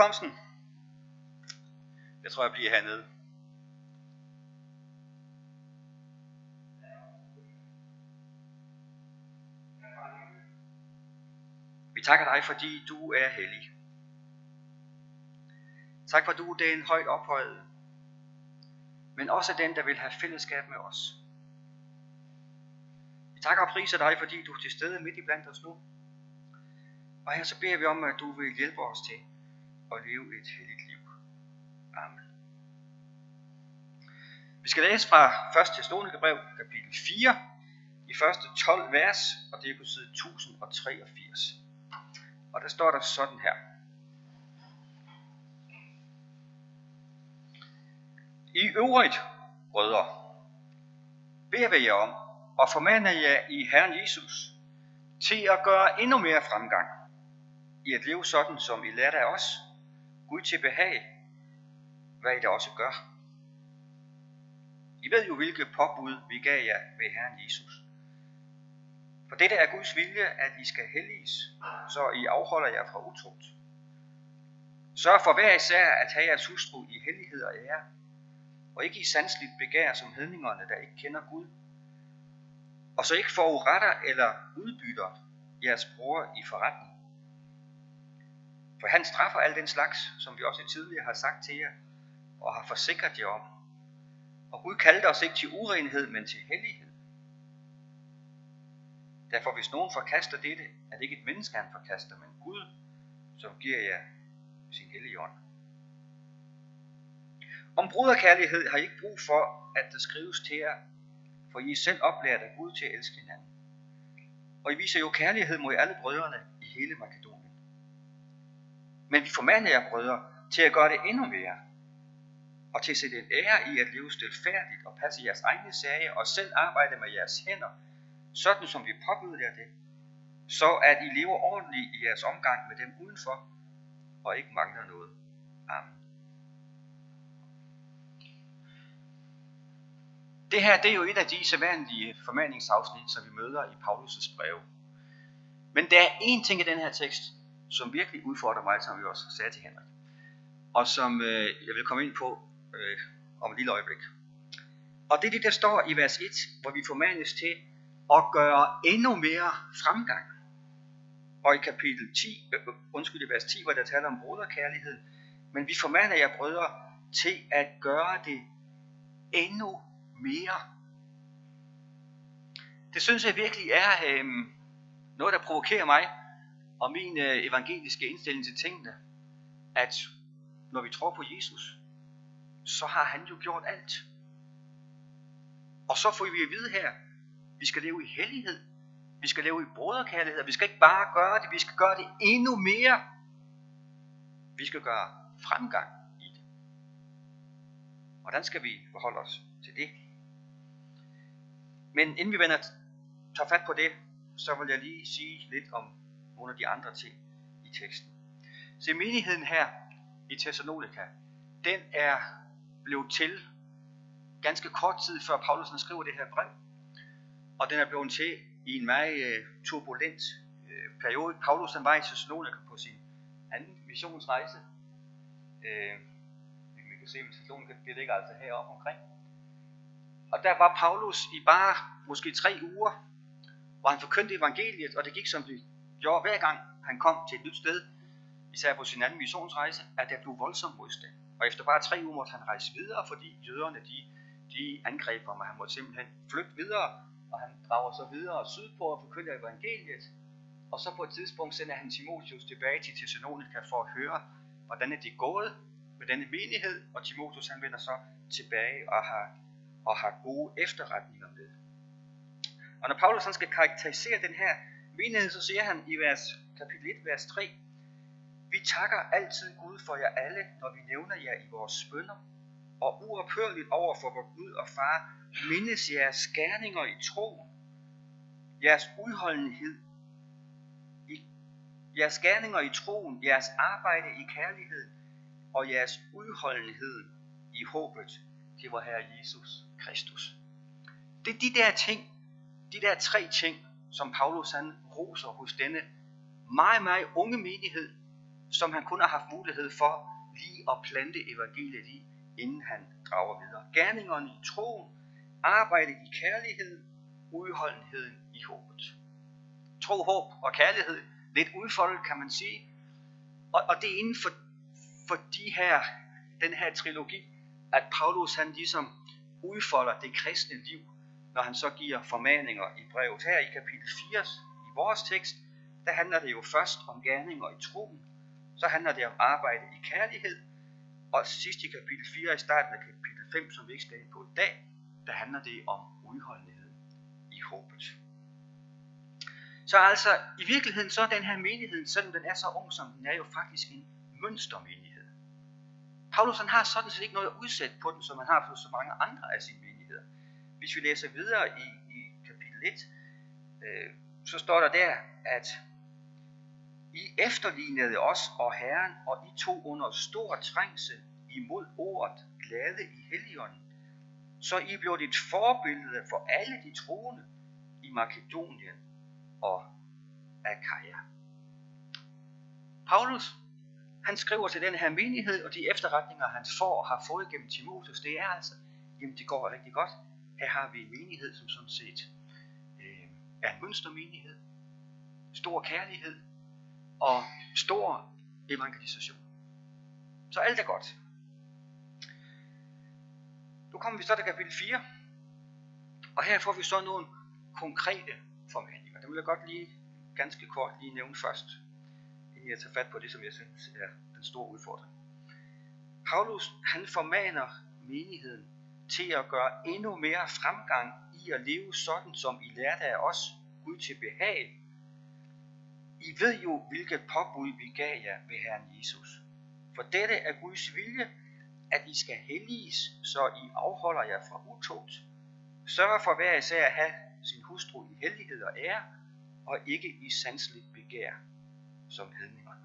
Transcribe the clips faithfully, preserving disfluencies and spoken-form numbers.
Thomsen. Jeg tror, jeg bliver hernede. Vi takker dig, fordi du er hellig. Tak for, du er den højt ophøjet, men også den, der vil have fællesskab med os. Vi takker og priser dig, fordi du er til stede midt i blandt os nu. Og her så beder vi om, at du vil hjælpe os til at leve et helligt liv. Amen. Vi skal læse fra første Thessalonikerbrev, kapitel fire, de første tolv vers, og det er på side et tusind og treogfirs. Og der står der sådan her. I øvrigt, brødre, beder vi jer om og formaner jer i Herren Jesus til at gøre endnu mere fremgang i at leve sådan, som I lærte af os, Gud til behag, hvad I da også gør. I ved jo, hvilke påbud vi gav jer ved Herren Jesus. For dette er Guds vilje, at I skal helliges, så I afholder jer fra utrugt. Sørg for hver især at have jeres hustru i hellighed og ære, og ikke i sandsligt begær som hedningerne, der ikke kender Gud. Og så ikke foruretter eller udbytter jeres bror i forretning. For han straffer al den slags, som vi også tidligere har sagt til jer, og har forsikret jer om. Og Gud kaldte os ikke til urenhed, men til hellighed. Derfor hvis nogen forkaster dette, er det ikke et menneske, han forkaster, men Gud, som giver jer sin hellige ånd. Om broderkærlighed har I ikke brug for, at der skrives til jer, for I er selv oplært af Gud til at elske hinanden. Og I viser jo kærlighed mod alle brødrene i hele Makedonien. Men vi formaner jer, brødre, til at gøre det endnu mere, og til at sætte en ære i at leve stilfærdigt og passe jeres egne sager og selv arbejde med jeres hænder, sådan som vi påbyder jer det, så at I lever ordentligt i jeres omgang med dem udenfor, og ikke mangler noget. Amen. Det her, det er jo et af de sædvanlige formaningsafsnit, som vi møder i Paulus' breve. Men der er én ting i den her tekst, som virkelig udfordrer mig, som vi også sagde til Henrik, og som øh, jeg vil komme ind på øh, om et lille øjeblik. Og det er det, der står i vers et, hvor vi formanes til at gøre endnu mere fremgang. Og i kapitel ti, øh, undskyld, i vers ti, hvor der taler om broderkærlighed, men vi formaner jer, brødre, til at gøre det endnu mere. Det synes jeg virkelig er øh, noget, der provokerer mig og min øh, evangeliske indstilling til tingene, at når vi tror på Jesus, så har han jo gjort alt. Og så får vi at vide her, vi skal leve i hellighed, vi skal leve i broderkærlighed, og vi skal ikke bare gøre det, vi skal gøre det endnu mere. Vi skal gøre fremgang i det. Hvordan skal vi forholde os til det? Men inden vi vender, tager fat på det, så vil jeg lige sige lidt om nogle af de andre ting i teksten. Så menigheden her i Thessalonika, den er blevet til ganske kort tid før Paulus skriver det her brev. Og den er blevet til i en meget uh, turbulent uh, periode. Paulus han var i Thessalonika på sin anden missionsrejse. Uh, vi kan se, at Thessalonika det ligger altså heroppe omkring. Og der var Paulus i bare måske tre uger, hvor han forkyndte evangeliet, og det gik som det gjorde hver gang han kom til et nyt sted, især på sin anden missionsrejse, at der blev voldsom modstand. Og efter bare tre uger måtte han rejse videre, fordi jøderne de, de angreb ham, og han måtte simpelthen flygte videre, og han drager så videre sydpå og forkynder evangeliet. Og så på et tidspunkt sender han Timotheus tilbage til Thessalonika for at høre, hvordan er det gået med denne menighed, og Timotheus han vender så tilbage og har, og har gode efterretninger med. Og når Paulus han skal karakterisere den her menighed, så siger han i vers, kapitel et, vers tre, vi takker altid Gud for jer alle, når vi nævner jer i vores bønner, og uophørligt over for vor Gud og Far, mindes jeres gerninger i troen, jeres udholdenhed, i, jeres gerninger i troen, jeres arbejde i kærlighed, og jeres udholdenhed i håbet til vor Herre Jesus Kristus. Det er de der ting, de der tre ting, som Paulus han roser hos denne meget, meget unge menighed, som han kun har haft mulighed for lige at plante evangeliet i, inden han drager videre. Gerningerne i troen, arbejdet i kærlighed, udholdenheden i håbet. Tro, håb og kærlighed, lidt udfoldet kan man sige. Og, og det er inden for, for de her, den her trilogi, at Paulus han ligesom udfolder det kristne liv, når han så giver formaninger i brevet. Her i kapitel fire i vores tekst, der handler det jo først om gerninger i troen, så handler det om arbejde i kærlighed, og sidst i kapitel fire i starten af kapitel fem, som vi ikke skal ind på i dag, der handler det om udholdenhed i håbet. Så altså, i virkeligheden så er den her menighed, selvom den er så ung som den er, jo faktisk en mønstermenighed. Paulus han har sådan set ikke noget at udsætte på den, som han har på så mange andre af sine menigheder. Hvis vi læser videre i, i kapitel et, øh, så står der der, at I efterlignede os og Herren, og I tog under stor trængsel imod ordet glade i Helligånden, så I blev et forbillede for alle de troende i Makedonien og Akaja. Paulus, han skriver til den her menighed, og de efterretninger, han får og har fået gennem Timotheus, det er altså, jamen det går rigtig godt. Her har vi en menighed, som sådan set øh, er en mønstermenighed, stor kærlighed og stor evangelisation. Så alt er godt. Nu kommer vi så til kapitel fire, og her får vi så nogle konkrete formaninger. Det vil jeg godt lige ganske kort lige nævne først, inden jeg tager fat på det, som jeg synes er den store udfordring. Paulus, han formaner menigheden til at gøre endnu mere fremgang i at leve sådan, som I lærte af os, Gud til behag. I ved jo, hvilket påbud vi gav jer ved Herren Jesus. For dette er Guds vilje, at I skal helliges, så I afholder jer fra utugt. Sørg for hver især at have sin hustru i hellighed og ære, og ikke i sanseligt begær, som hedningerne.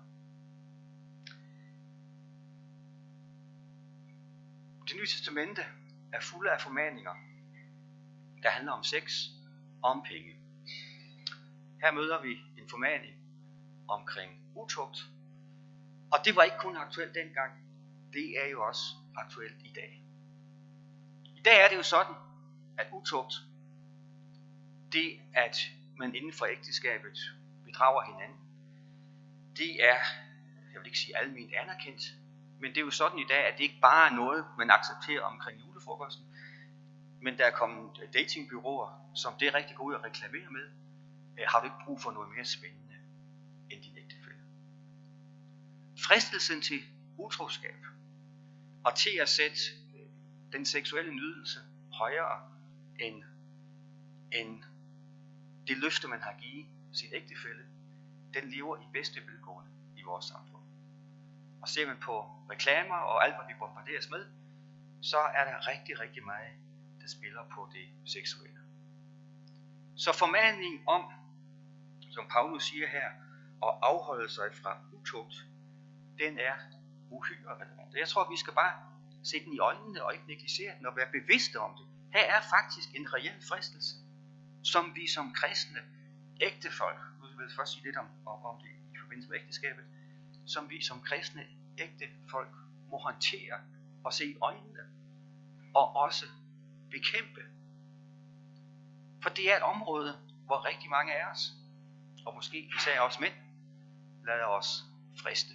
Det Nye Testamente er fulde af formaninger, der handler om sex og om penge. Her møder vi en formaning omkring utugt, og det var ikke kun aktuelt dengang, det er jo også aktuelt i dag. I dag er det jo sådan, at utugt, det at man inden for ægteskabet bedrager hinanden, det er, jeg vil ikke sige alment anerkendt, men det er jo sådan i dag, at det ikke bare er noget, man accepterer omkring julefrokosten, men der er kommet datingbureauer, som det er rigtig gode at reklamere med. Har du ikke brug for noget mere spændende end din ægtefælle? Fristelsen til utroskab og til at sætte den seksuelle nydelse højere end, end det løfte, man har givet sin ægtefælle, den lever i bedste velgående i vores samfund. Og ser man på reklamer og alt, hvad vi bombarderes med, så er der rigtig, rigtig meget, der spiller på det seksuelle. Så formaningen om, som Paulus siger her, at afholde sig fra utugt, den er uhyre relevant. Jeg tror, vi skal bare se den i øjnene og ikke negligere den og være bevidste om det. Her er faktisk en reel fristelse, som vi som kristne ægtefolk, nu vil jeg først sige lidt om, om det i forbindelse med ægteskabet, som vi som kristne ægtefolk må håndtere og se i øjnene og også bekæmpe. For det er et område, hvor rigtig mange af os, og måske især os mænd, lader os friste.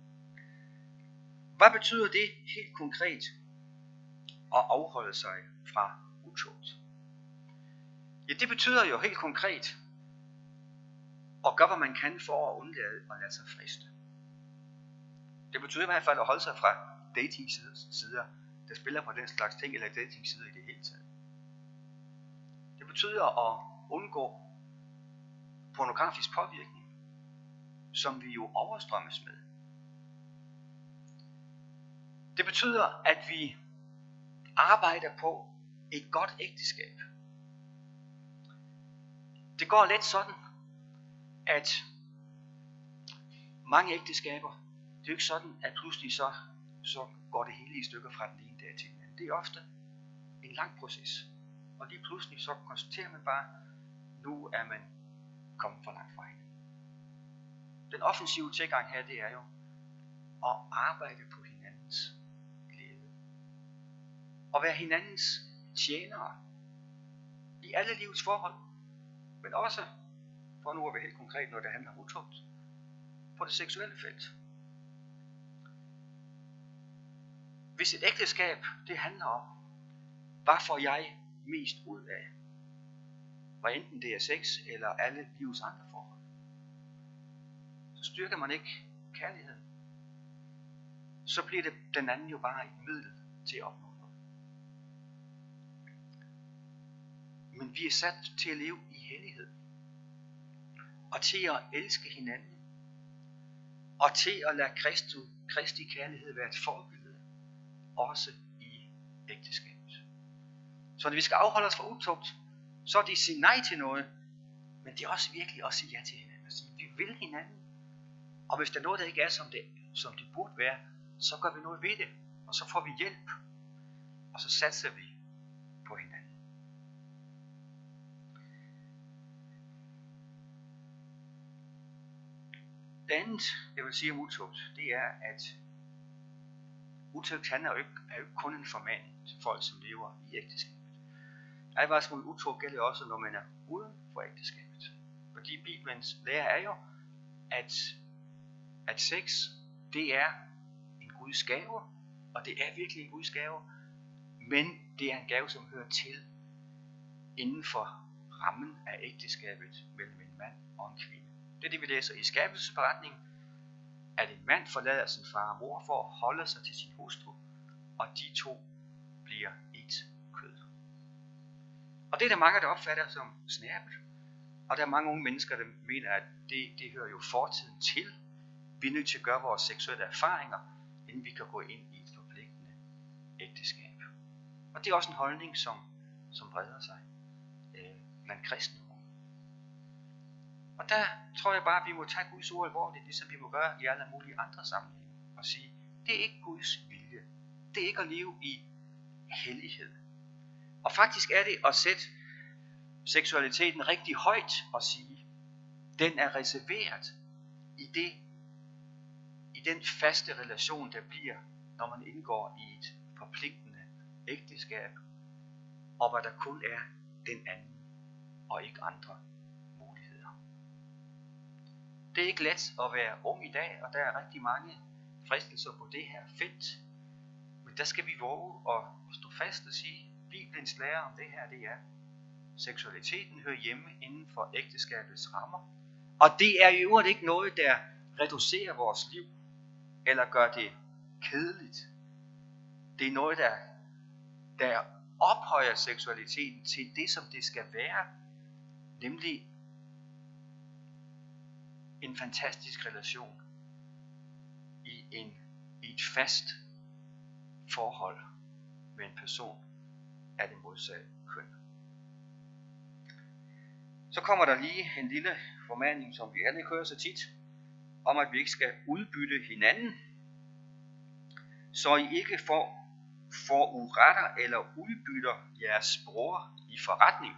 Hvad betyder det helt konkret at afholde sig fra utugt? Ja, det betyder jo helt konkret at gøre, hvad man kan for at undlade at lade sig friste. Det betyder i hvert fald at holde sig fra dating-sider, der spiller på den slags ting, eller dating-sider i det hele taget. Det betyder at undgå pornografisk påvirkning, som vi jo overstrømmes med. Det betyder, at vi arbejder på et godt ægteskab. Det går lidt sådan, at mange ægteskaber, det er jo ikke sådan, at pludselig så, så går det hele i stykker fra den ene dag til den anden. Det er ofte en lang proces. Og lige pludselig så konstaterer man bare, nu er man kommet for langt fra hinanden. Den offensive tilgang her, det er jo, og arbejde på hinandens glæde. Og være hinandens tjenere i alle livets forhold, men også, for nu at være helt konkret, når det handler om utugt, på det seksuelle felt. Hvis et ægteskab, det handler om, hvad får jeg mest ud af? Hvad enten det er sex eller alle livets andre forhold. Så styrker man ikke kærligheden. Så bliver det den anden jo bare et middel til at opnå noget. Men vi er sat til at leve i hellighed. Og til at elske hinanden. Og til at lade Kristi, Kristi kærlighed være et forbillede. Også i ægteskabet. Så når vi skal afholde os fra utugt, så er det at sige nej til noget, men det er også virkelig at sige ja til hinanden. At sige, vi vil hinanden. Og hvis der er noget, der ikke er, som det, som det burde være, så gør vi noget ved det. Og så får vi hjælp. Og så satser vi på hinanden. Det andet, jeg vil sige om utugt, det er, at utugt handler jo ikke, er jo ikke kun en formaning til folk, som lever i ægteskabet. Advarsel mod utugt gælder også, når man er uden for ægteskabet. Fordi Bibelens lære er jo, at, at sex, det er en Guds gave, og det er virkelig en Guds gave, men det er en gave, som hører til inden for rammen af ægteskabet mellem en mand og en kvinde. Det er det, vi læser i skabelsesberetningen, at en mand forlader sin far og mor for at holde sig til sin hustru, og de to bliver et kød. Og det er der mange, der opfatter som snærpet. Og der er mange unge mennesker, der mener, at det, det hører jo fortiden til. Vi er nødt til at gøre vores seksuelle erfaringer, inden vi kan gå ind i et forpligtende ægteskab. Og det er også en holdning, som, som breder sig øh, blandt kristne. Og der tror jeg bare, at vi må tage Guds ord alvorligt, ligesom vi må gøre i alle mulige andre sammenhænge. Og sige, det er ikke Guds vilje. Det er ikke at leve i hellighed. Og faktisk er det at sætte seksualiteten rigtig højt og sige, den er reserveret i, det, i den faste relation, der bliver, når man indgår i et forpligtende ægteskab, og hvor der kun er den anden og ikke andre muligheder. Det er ikke let at være ung i dag, og der er rigtig mange fristelser på det her felt. Men der skal vi våge at stå fast og sige, Bibelens lære om det her, det er, seksualiteten hører hjemme inden for ægteskabets rammer. Og det er i øvrigt ikke noget, der reducerer vores liv, eller gør det kedeligt. Det er noget, der, der ophøjer seksualiteten til det, som det skal være, nemlig en fantastisk relation i, en, i et fast forhold med en person af det modsatte køn. Så kommer der lige en lille formaning, som vi alle hører så tit, om at vi ikke skal udbytte hinanden, så I ikke får, får uretter eller udbytter jeres bror i forretning.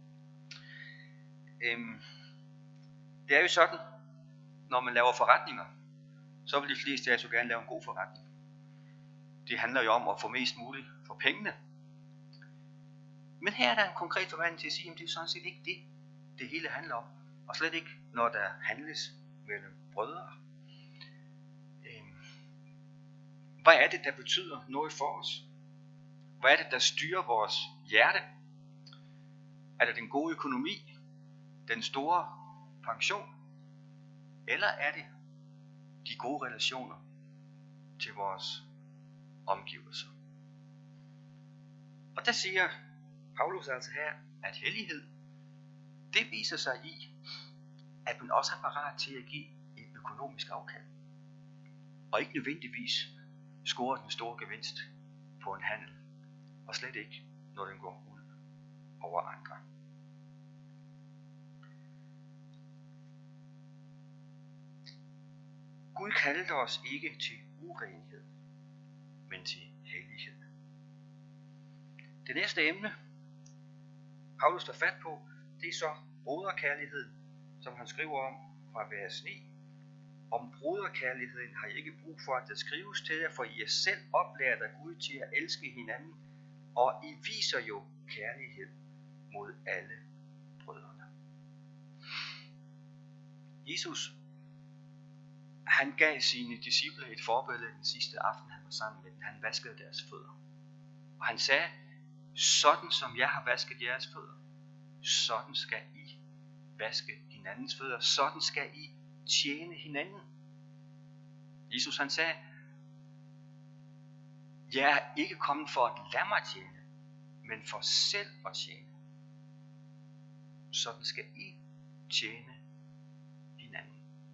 Øhm, det er jo sådan, når man laver forretninger, så vil de fleste af os jo gerne lave en god forretning. Det handler jo om at få mest muligt for pengene. Men her er der en konkret formaning til at sige, at det er sådan set ikke det, det hele handler om. Og slet ikke, når der handles mellem brødre. Øhm, hvad er det, der betyder noget for os? Hvad er det, der styrer vores hjerte? Er det den gode økonomi? Den store pension? Eller er det de gode relationer til vores omgivelser? Og der siger Paulus altså her, at hellighed, det viser sig i, at man også er parat til at give et økonomisk afkald. Og ikke nødvendigvis score den store gevinst på en handel. Og slet ikke, når den går ud over andre. Gud kaldte os ikke til urenhed, men til hellighed. Det næste emne, Paulus tager fat på, det er så broderkærlighed, som han skriver om fra vers ni. Om broderkærligheden har I ikke brug for, at der skrives til jer, for I er selv oplært af Gud til at elske hinanden, og I viser jo kærlighed mod alle brødrene. Jesus, han gav sine disciple et forbillede den sidste aften, han var sammen med dem. Han vaskede deres fødder. Og han sagde, sådan som jeg har vasket jeres fødder, sådan skal I vaske hinandens fødder. Sådan skal I tjene hinanden. Jesus han sagde, jeg er ikke kommet for at lade mig tjene, men for selv at tjene. Sådan skal I tjene hinanden.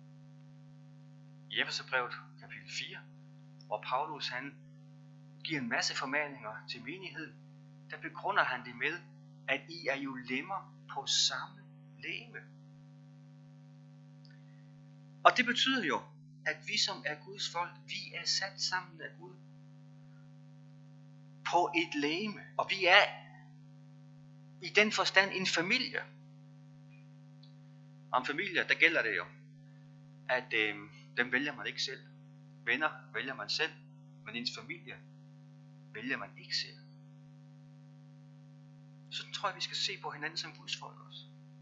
I Efeserbrevet kapitel fire, hvor Paulus han giver en masse formaninger til menigheden, der begrunder han det med, at I er jo lemmer på samme legeme. Og det betyder jo, at vi som er Guds folk, vi er sat sammen af Gud på et legeme, og vi er i den forstand en familie. Om familier, der gælder det jo, at øh, dem vælger man ikke selv. Venner vælger man selv, men ens familie vælger man ikke selv. Så tror jeg, vi skal se på hinanden som Guds folk også.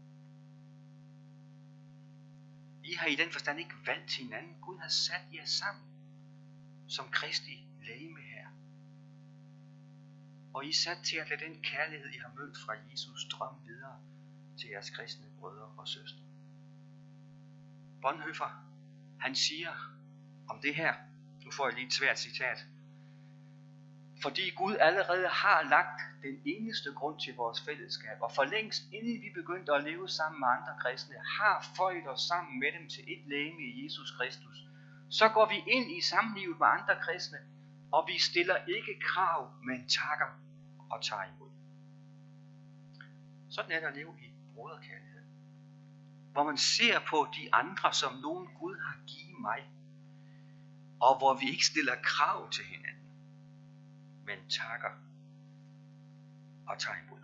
I har i den forstand ikke valgt til hinanden. Gud har sat jer sammen som Kristi legeme her. Og I er sat til at lade den kærlighed, I har mødt fra Jesus, strømme videre til jeres kristne brødre og søstre. Bonhoeffer, han siger om det her, nu får jeg lige et svært citat, fordi Gud allerede har lagt den eneste grund til vores fællesskab, og for længst inden vi begyndte at leve sammen med andre kristne, har føjet os sammen med dem til et legeme i Jesus Kristus, så går vi ind i samlivet med andre kristne, og vi stiller ikke krav, men takker og tager imod. Sådan er det at leve i broderkærlighed, hvor man ser på de andre som nogen Gud har givet mig, og hvor vi ikke stiller krav til hinanden, men takker og tager imod.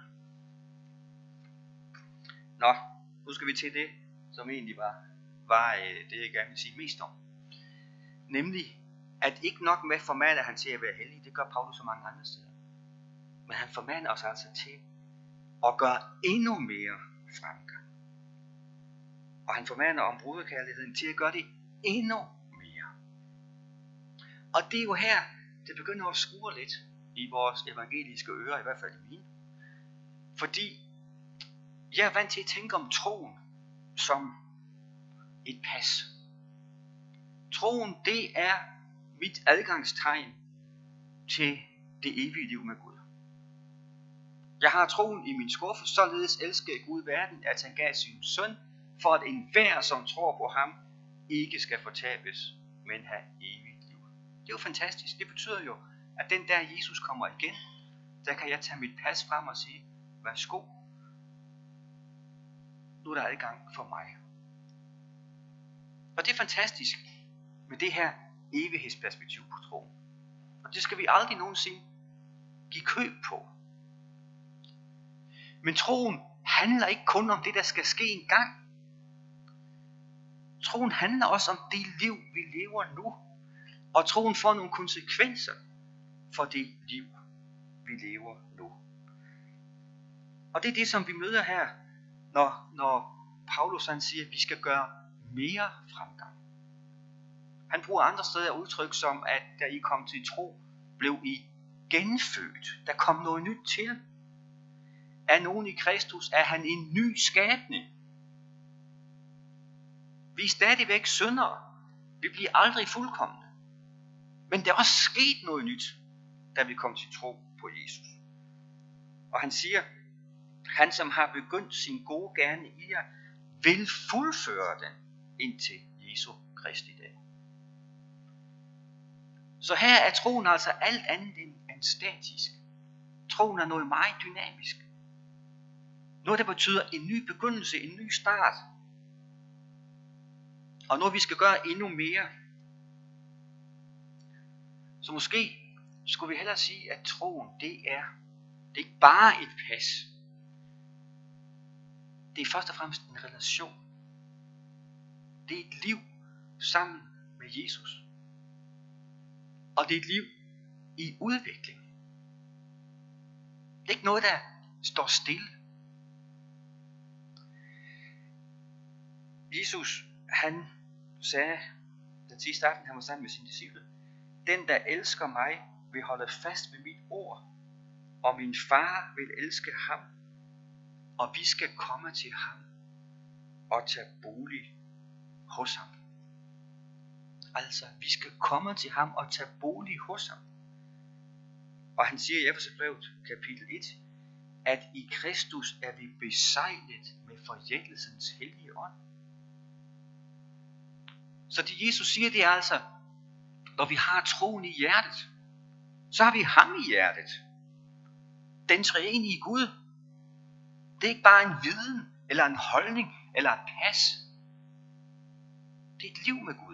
Nå, nu skal vi til det, som egentlig var, var det, jeg gerne vil sige mest om. Nemlig, at ikke nok med formaner han til at være hellig, det gør Paulus så mange andre steder. Men han formaner os altså til at gøre endnu mere fremgang. Og han formaner om broderkærligheden til at gøre det endnu mere. Og det er jo her, det begynder at skrue lidt i vores evangeliske ører, i hvert fald i mine. Fordi jeg er vant til at tænke om troen som et pas. Troen, det er mit adgangstegn til det evige liv med Gud. Jeg har troen i min skuffe, således elskede Gud verden, at han gav sin søn, for at enhver, som tror på ham, ikke skal fortabes, men have evigt liv. Det er jo fantastisk. Det betyder jo, at den der Jesus kommer igen, der kan jeg tage mit pas frem og sige, værsgo, nu er der adgang for mig. Og det er fantastisk med det her evighedsperspektiv på troen. Og det skal vi aldrig nogensinde give køb på. Men troen handler ikke kun om det, der skal ske en gang. Troen handler også om det liv, vi lever nu. Og troen får nogle konsekvenser for det liv, vi lever nu. Og det er det, som vi møder her, når, når Paulus han siger, at vi skal gøre mere fremgang. Han bruger andre steder udtryk som, at da I kom til tro, blev I genfødt. Der kom noget nyt til. Er nogen i Kristus, er han en ny skabning. Vi er stadigvæk syndere. Vi bliver aldrig fuldkomne. Men der er også sket noget nyt, da vi kom til tro på Jesus. Og han siger, han som har begyndt sin gode gerning i jer, vil fuldføre den indtil Jesu Kristi dag. Så her er troen altså alt andet end statisk. Troen er noget meget dynamisk. Noget, der betyder en ny begyndelse, en ny start. Og noget, vi skal gøre endnu mere. Så måske skulle vi hellere sige, at troen, det er, det er ikke bare et pas. Det er først og fremmest en relation. Det er et liv, sammen med Jesus. Og det er et liv i udvikling. Det er ikke noget, der står stille. Jesus, han sagde den sidste aften, han var sammen med sine disciple, den, der elsker mig, vil holde fast ved mit ord, og min far vil elske ham, og vi skal komme til ham og tage bolig hos ham. Altså, vi skal komme til ham og tage bolig hos ham. Og han siger i Efeserbrevet kapitel et, at i Kristus er vi besejlet med forjættelsens hellige ånd. Så det Jesus siger, det er altså, når vi har troen i hjertet, så har vi ham i hjertet. Den treenige Gud. Det er ikke bare en viden, eller en holdning, eller et pas. Det er et liv med Gud.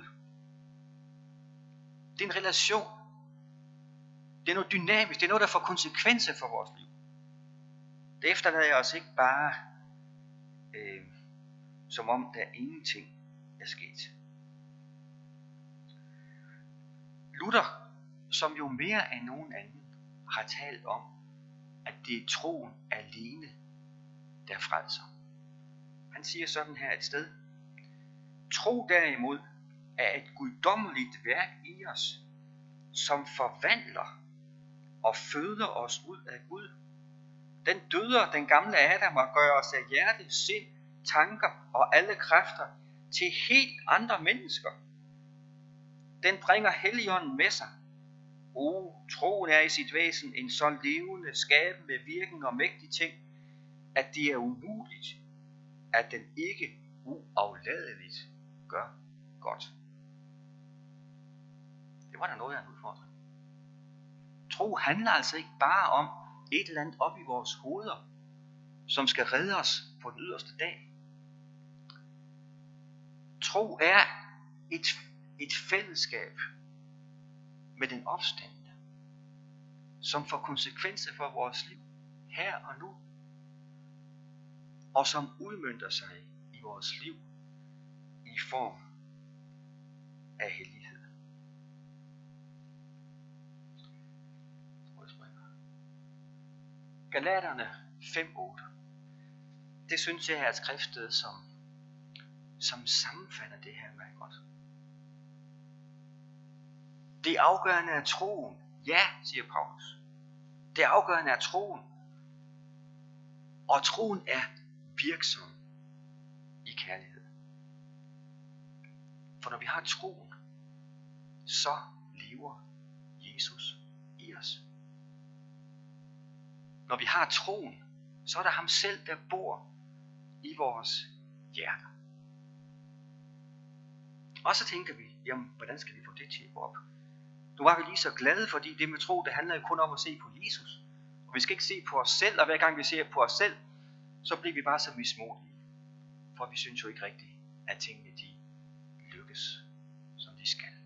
Det er en relation. Det er noget dynamisk. Det er noget, der får konsekvenser for vores liv. Det efterlader os ikke bare, øh, som om der ingenting er sket. Luther, som jo mere end nogen anden, har talt om, at det er troen alene, der frelser. Han siger sådan her et sted: tro derimod er et guddommeligt værk i os, som forvandler og føder os ud af Gud. Den døder den gamle Adam og gør os af hjerte, sind, tanker og alle kræfter til helt andre mennesker. Den bringer Helligånden med sig. O, troen er i sit væsen en så levende, skabende virkning og mægtig ting, at det er umuligt, at den ikke uafladeligt gør godt. Det var da noget af en udfordring. Tro handler altså ikke bare om et eller andet op i vores hoveder, som skal redde os på den yderste dag. Tro er et, et fællesskab med den opstandne, som får konsekvenser for vores liv her og nu, og som udmønter sig i vores liv i form af hellighed. Galaterne fem otte. Det synes jeg er et skriftsted, som, som sammenfatter det her meget godt. Det afgørende er troen. Ja, siger Paulus. Det afgørende er troen. Og troen er virksom i kærlighed. For når vi har troen, så lever Jesus i os. Når vi har troen, så er der ham selv, der bor i vores hjerter. Og så tænker vi, jamen, hvordan skal vi få det til at gå op? Nu var vi lige så glade, fordi det med tro, det handler jo kun om at se på Jesus. Og vi skal ikke se på os selv, og hver gang vi ser på os selv, så bliver vi bare så mismodige. For vi synes jo ikke rigtigt, at tingene de lykkes, som de skal.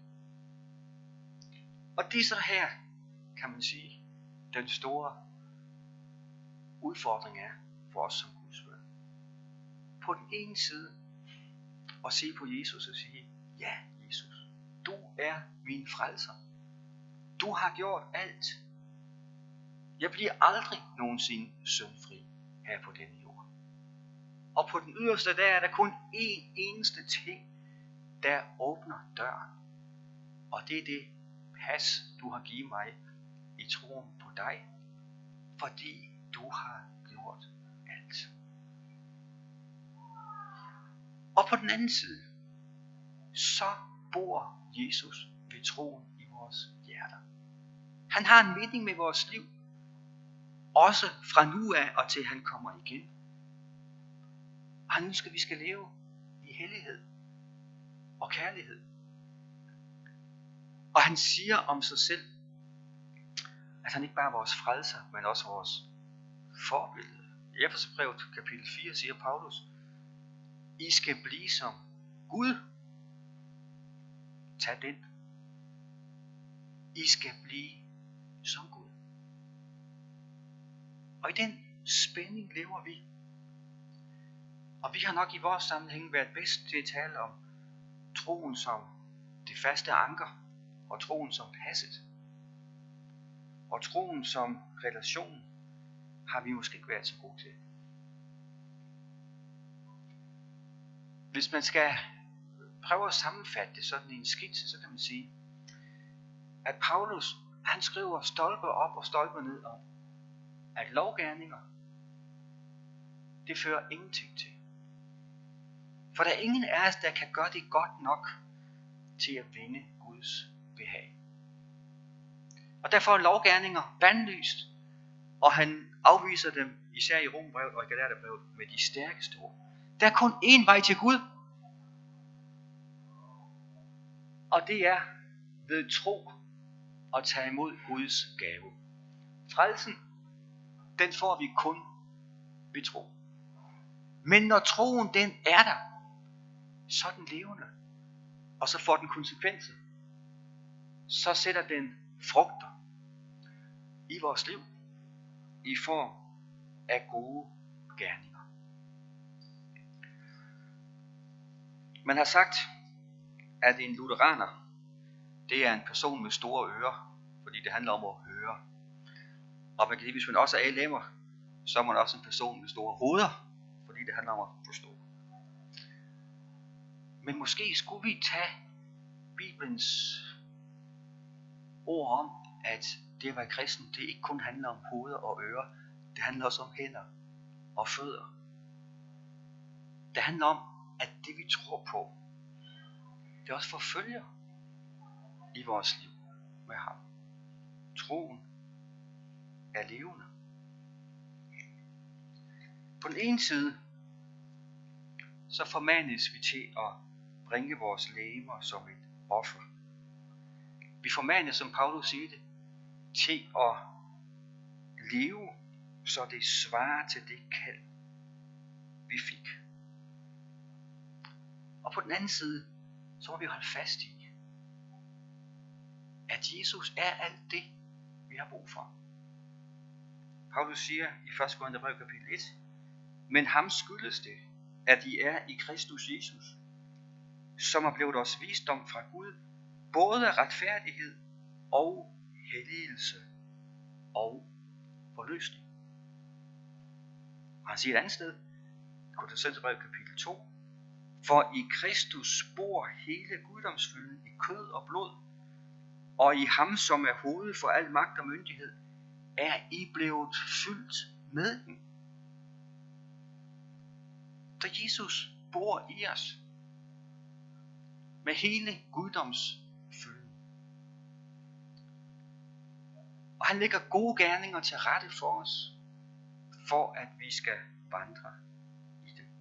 Og det er så her, kan man sige, den store udfordring er for os som Guds børn. På den ene side at se på Jesus og sige, ja Jesus, du er min frelser. Du har gjort alt. Jeg bliver aldrig nogensinde syndfri her på denne jord. Og på den yderste der er der kun én eneste ting, der åbner døren. Og det er det pas, du har givet mig i troen på dig. Fordi du har gjort alt. Og på den anden side, så bor Jesus ved troen i vores hjerter. Han har en mening med vores liv, også fra nu af og til han kommer igen. Og han ønsker, at vi skal leve i hellighed og kærlighed. Og han siger om sig selv, at han ikke bare er vores frelser, men også vores forbillede. I Efeserbrevet kapitel fire siger Paulus, I skal blive som Gud. Tag den. I skal blive som Gud. Og i den spænding lever vi. Og vi har nok i vores sammenhæng været bedst til at tale om troen som det faste anker, og troen som passet, og troen som relation, har vi måske ikke været så gode til. Hvis man skal prøve at sammenfatte det sådan i en skitse, så kan man sige, at Paulus, han skriver stolpe op og stolpe ned om, at lovgerninger, det fører ingenting til. For der er ingen af os, der kan gøre det godt nok til at vinde Guds behag. Og derfor er lovgerninger bandlyst, og han afviser dem, især i Romerbrevet og i Galaterbrevet, med de stærkeste ord. Der er kun én vej til Gud, og det er ved tro og tage imod Guds gave. Frelsen, den får vi kun ved tro. Men når troen den er der, så er den levende, og så får den konsekvenser. Så sætter den frugter i vores liv i form af gode gerninger. Man har sagt, at en lutheraner, det er en person med store ører, fordi det handler om at høre. Og man kan sige, hvis man også er A L M'er, så er man også en person med store hoveder, fordi det handler om at forstå. Men måske skulle vi tage Bibelens ord om, at det at være kristen, det ikke kun handler om hoveder og ører, det handler også om hænder og fødder. Det handler om, at det vi tror på, det også forfølger i vores liv med ham. Troen er levende. På den ene side, så formanes vi til at bringe vores legemer som et offer. Vi formanes, som Paulus siger det, til at leve, så det svarer til det kald, vi fik. Og på den anden side, så må vi holde fast i, at Jesus er alt det, vi har brug for. Paulus siger i første Korintherbrev kapitel et, men ham skyldes det, at I er i Kristus Jesus, som er blevet os visdom fra Gud, både retfærdighed og helligelse og forløsning. Og han siger et andet sted, Korintherbrev kapitel to, for i Kristus bor hele guddomsfylden i kød og blod, og i ham, som er hovedet for al magt og myndighed, er I blevet fyldt med den. Så Jesus bor i os med hele guddomsfylden. Og han lægger gode gerninger til rette for os, for at vi skal vandre i det.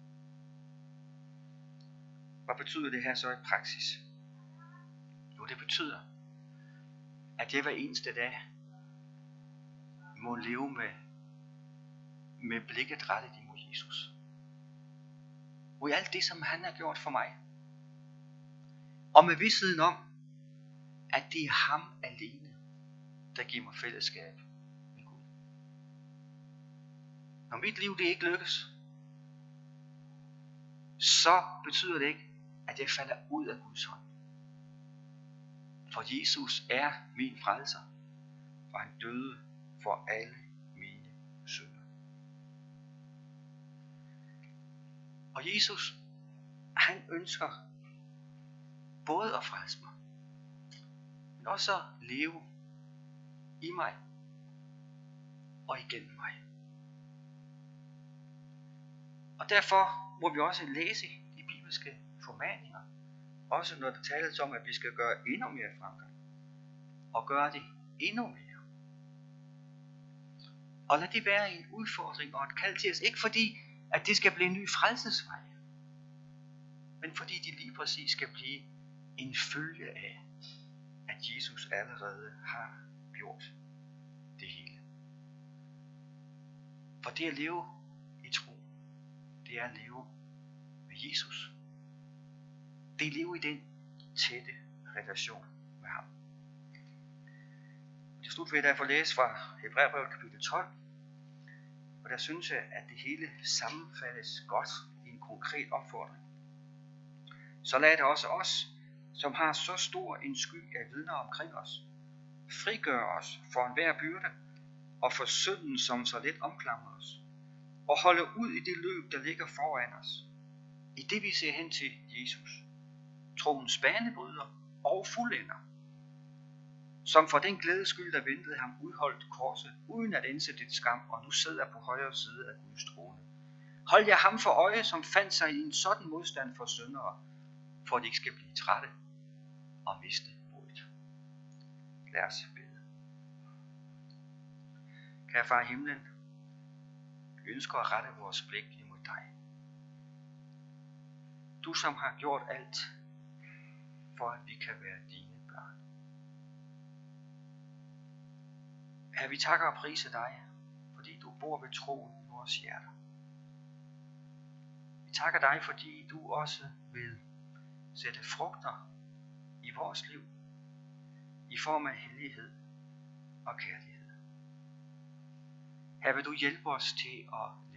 Hvad betyder det her så i praksis? Jo, det betyder, at jeg hver eneste dag må leve med, med blikket rettet imod Jesus. Og i alt det, som han har gjort for mig. Og med vidstheden om, at det er ham alene, der giver mig fællesskab med Gud. Når mit liv det ikke lykkes, så betyder det ikke, at jeg falder ud af Guds hånd. For Jesus er min frelser, for han døde for alle mine synder. Og Jesus, han ønsker både at frelse mig, men også at leve i mig og igennem mig. Og derfor må vi også læse de bibelske formaninger, også når der tales om, at vi skal gøre endnu mere fremgang, og gøre det endnu mere. Og lad det være en udfordring og et kald til os, ikke fordi, at det skal blive en ny frelsesvej, men fordi det lige præcis skal blive en følge af, at Jesus allerede har gjort det hele. For det at leve i tro, det er at leve med Jesus. Det er at leve i den tætte relation med ham. Til slut vil jeg derfor læse fra Hebræerbrevet kapitel tolv, og der synes jeg, at det hele sammenfaldes godt i en konkret opfordring. så lad det også os, som har så stor en sky af vidner omkring os, frigør os for enhver byrde og for synden, som så let omklamrer os, og holde ud i det løb, der ligger foran os, i det vi ser hen til Jesus, troens banebryder og fuldender, som for den glædes skyld, der ventede ham, udholdt korset, uden at indse dit skam, og nu sidder på højre side af Guds trone. Hold jer ham for øje, som fandt sig i en sådan modstand for syndere, for at de ikke skal blive trætte og miste modet. Lad os bede. Kære far i himlen, vi ønsker at rette vores blik imod dig. Du som har gjort alt, for at vi kan være dine børn. Herre, vi takker og priser dig, fordi du bor ved troen i vores hjerter. Vi takker dig, fordi du også vil sætte frugter i vores liv, i form af hellighed og kærlighed. Her vil du hjælpe os til at